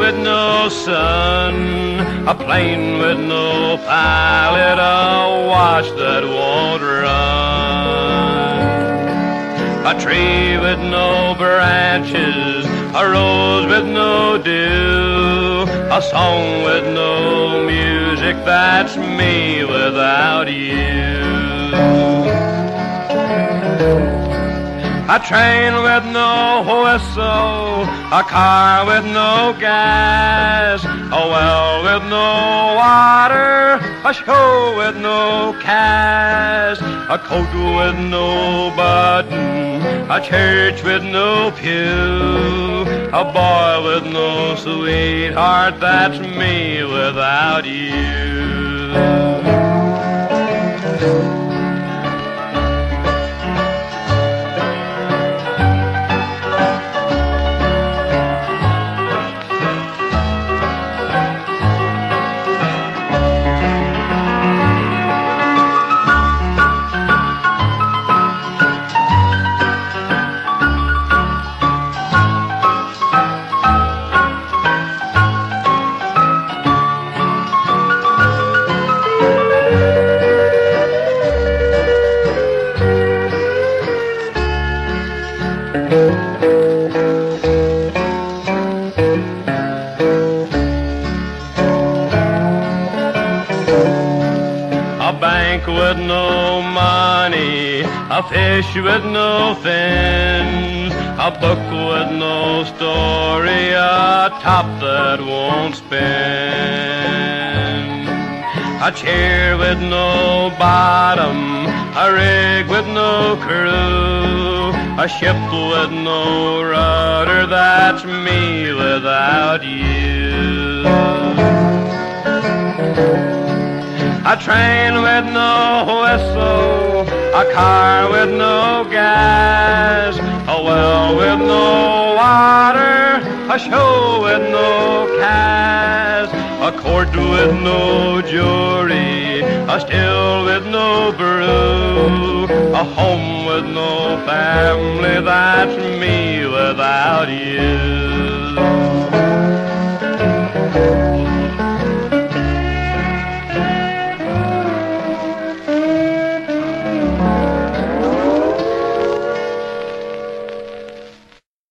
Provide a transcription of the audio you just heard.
with no sun, a plane with no pilot, a watch that won't run, a tree with no branches, a rose with no dew, a song with no music, that's me without you. A train with no whistle, a car with no gas, a well with no water, a show with no cash, a coat with no button, a church with no pew, a boy with no sweetheart, that's me without you. A bank with no money, a fish with no fins, a book with no story, a top that won't spin, a chair with no bottom, a rig with no crew, a ship with no rudder, that's me without you. A train with no whistle, a car with no gas, a well with no water, a show with no cash, a court with no jury, a still with no brew, a home with no family, that's me without you.